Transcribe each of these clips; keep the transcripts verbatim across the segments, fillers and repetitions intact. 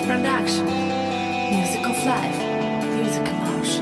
Production. Music of life. Music emotion.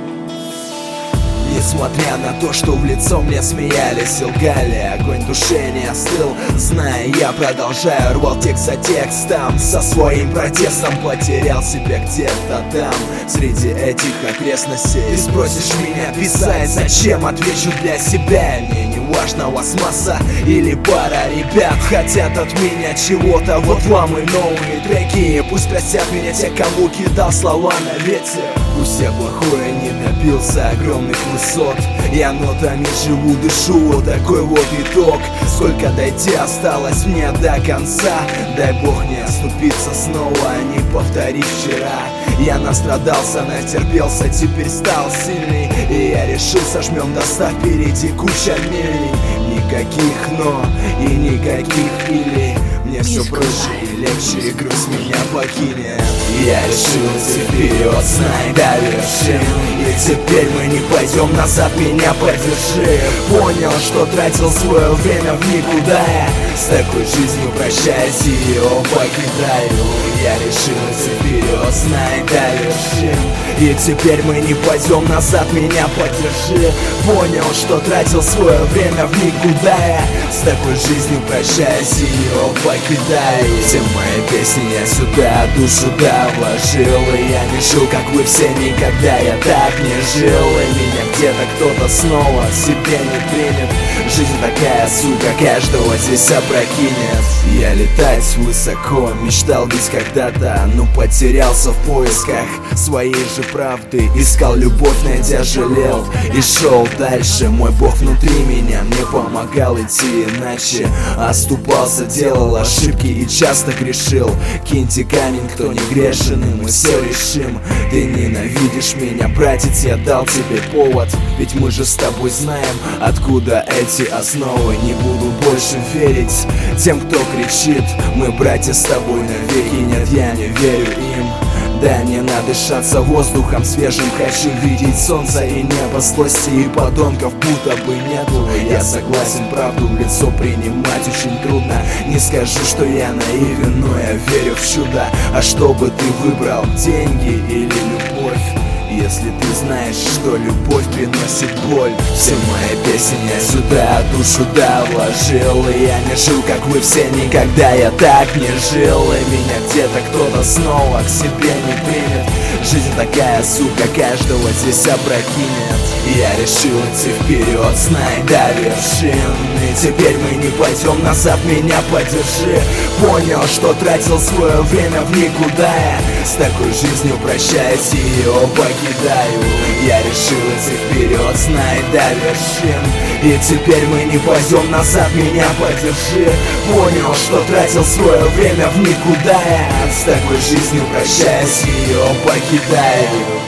Несмотря на то, что в лицо мне смеялись и лгали, огонь души не остыл. Зная, я продолжаю, рвал текст за текстом. Со своим протестом потерял себя где-то там, среди этих окрестностей. Ты спросишь меня писать, зачем? Отвечу для себя. Мне не важно, вас масса или пара ребят хотят от меня чего-то. Вот вам и новые треки. Пусть простят меня те, кому кидал слова на ветер. Пусть я плохое не добился огромных высот, я нотами живу, дышу, вот такой вот итог. Сколько дойти осталось мне до конца. Дай бог не оступиться снова, не повторить вчера. Я настрадался, натерпелся, теперь стал сильный. И я решил, сожмем достав, впереди куча милей. Никаких но и никаких или. Мне все проще и легче, и грусть меня покинет. Я решил идти вперед, знай, до вершин. И теперь мы не пойдем назад, меня поддержи. Понял, что тратил свое время в никуда. С такой жизнью прощаюсь и ее покидаю. Я решил идти вперед, знай, до вершин. И теперь мы не пойдем назад, меня поддержи. Понял, что тратил свое время в никуда. С такой жизнью прощаюсь и ее покидаю. Все мои песни я сюда душу да вложил. И я не жил, как вы все, никогда я так не жил. И меня где-то кто-то снова к себе не примет. Жизнь такая, сука, каждого здесь опрокинет. Я летать высоко мечтал быть когда-то, но потерялся в поисках своей же правды. Искал любовь, найдя жалел и шел дальше. Мой Бог внутри меня мне помогал идти иначе. Оступался, делал ошибки и часто грешил. Киньте камень, кто не грешен, и мы все решим. Ты ненавидишь меня, братец, я дал тебе повод. Ведь мы же с тобой знаем, откуда эти основы. Не буду больше верить тем, кто кричит: мы братья с тобой навеки. Нет, я не верю им. Да, не надышаться воздухом свежим. Хочу видеть солнце и небо. Злости и подонков будто бы нету. Я согласен, правду в лицо принимать очень трудно. Не скажу, что я наивен, но я верю в чудо. А что бы ты выбрал, деньги или любовь? Если ты знаешь, что любовь приносит боль. Все мои песни я сюда душу да вложил. И я не жил, как вы все, никогда я так не жил. И меня где-то кто-то снова к себе не примет. Жизнь такая, сука, каждого здесь опрокинет. Я решил идти вперед, знай, до вершин. И теперь мы не пойдем назад, меня поддержи. Понял, что тратил свое время в никуда. С такой жизнью прощаюсь и ее покидаю. Я решил идти вперед, знай, до вершин. И теперь мы не пойдем назад, меня поддержи. Понял, что тратил свое время в никуда. С такой жизнью прощаюсь и ее покидаю.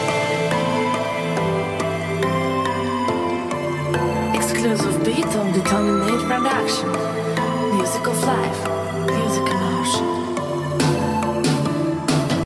Exclusive beat on the Tony Nate Production. Music of life. Music emotion.